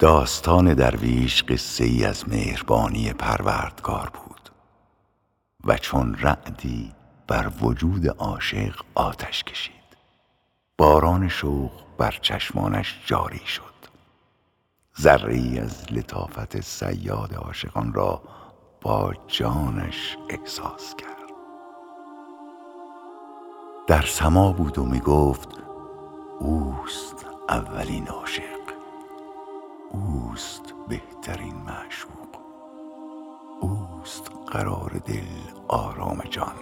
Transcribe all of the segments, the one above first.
داستان درویش قصه ای از مهربانی پروردگار بود و چون رعدی بر وجود عاشق آتش کشید. باران شوق بر چشمانش جاری شد. ذره‌ای از لطافت صیاد عاشقان را با جانش احساس کرد. در سما بود و می گفت اوست اولین عاشق، اوست بهترین معشوق، اوست قرار دل، آرام جان.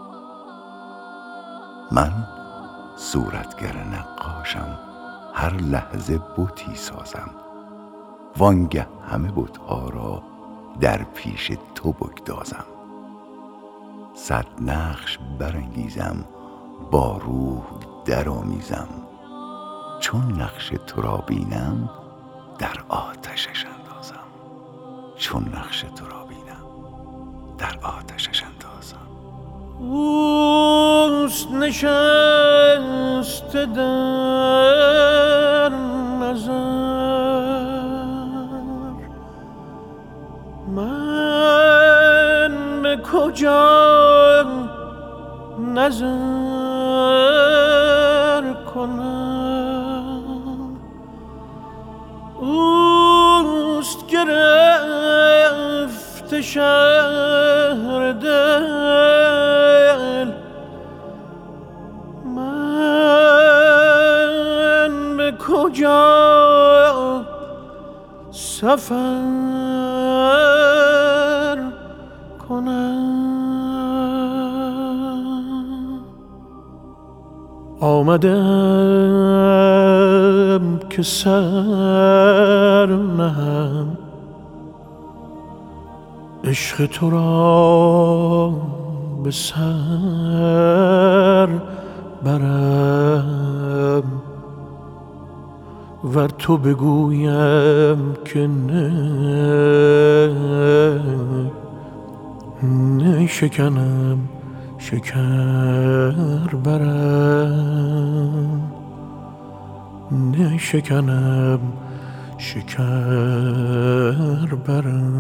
من صورتگر نقاشم، هر لحظه بتی سازم، وانگه همه بتها را در پیش تو بگدازم. 100 نقش برانگیزم، با روح درآمیزم، چون نقش تو را بینم در آتشش اندازم، چون نقش تو را بینم در آتشش اندازم. اوست نشسته در نظر، من به کجا نظر کنم. اوست گرفته شهر دل، من به کجا سفر کنم. آمدم که سر نهم، عشق تو را به سر برم، ور تو بگویم که نه شکنم شکر برم، نه شکنم شکر برم.